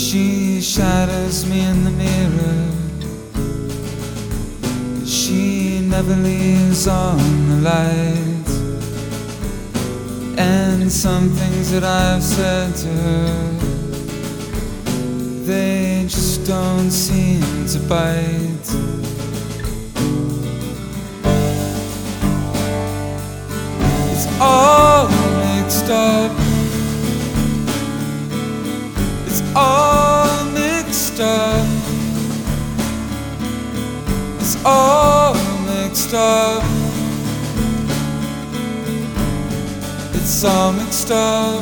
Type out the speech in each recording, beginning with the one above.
She shadows me in the mirror. She never leaves on the light. And some things that I've said to her, they just don't seem to bite. It's all mixed up. It's all mixed up. It's all mixed up. It's all mixed up.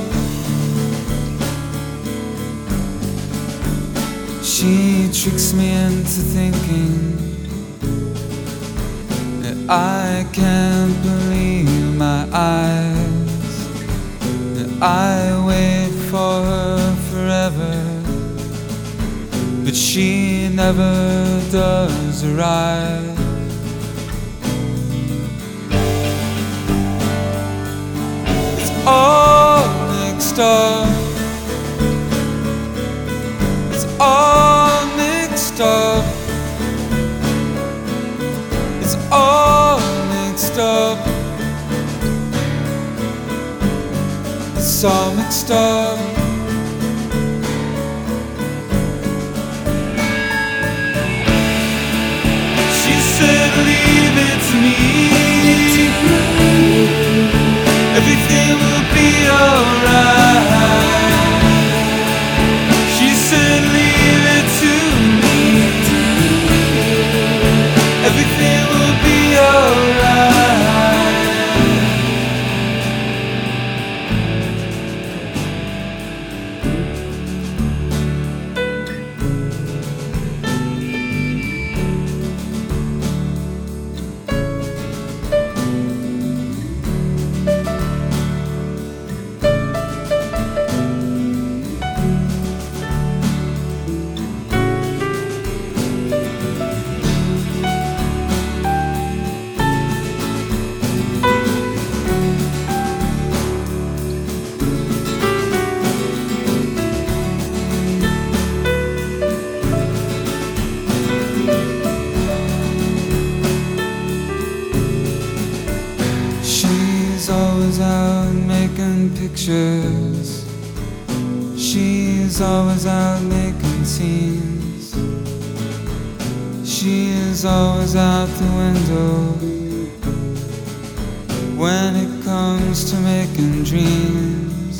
She tricks me into thinking that I can't believe my eyes, that I wait for her forever, but she never does arrive. It's all mixed up. It's all mixed up. It's all mixed up. It's all mixed up. She said, leave it to me. Everything will be alright. She said, leave it to me. Everything will be alright. She's always out making pictures. She's always out making scenes. She is always out the window when it comes to making dreams.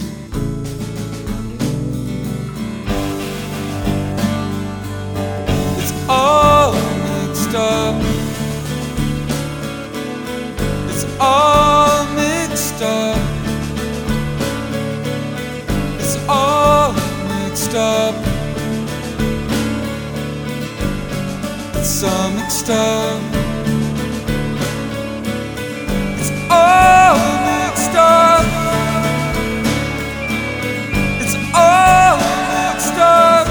It's all mixed up. It's all mixed up. It's all mixed up. It's all mixed up. It's all mixed up. It's all mixed up.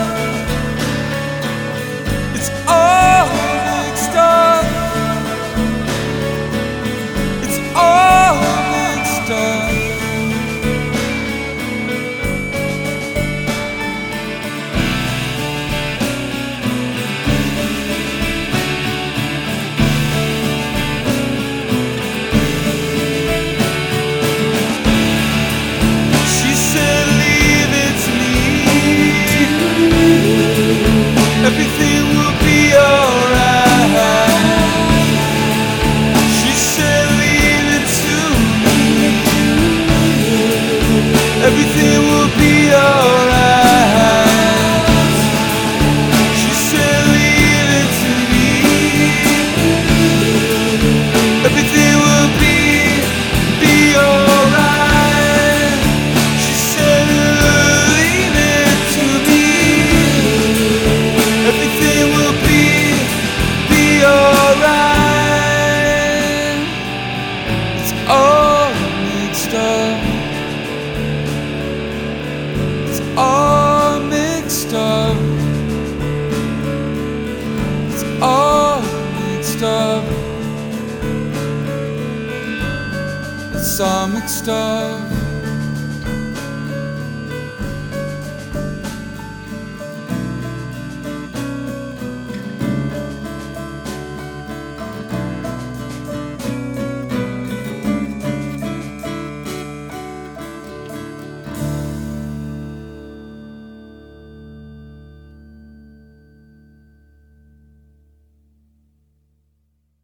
It's all mixed up. It's all mixed up. She said, leave it to me. Everything will be alright. She said, leave it to me. Everything will be alright. She said, leave it to me. Everything will be alright. She said, leave it to me. Everything will be alright. It's all mixed up. It's all mixed up. It's all mixed up. It's all mixed up.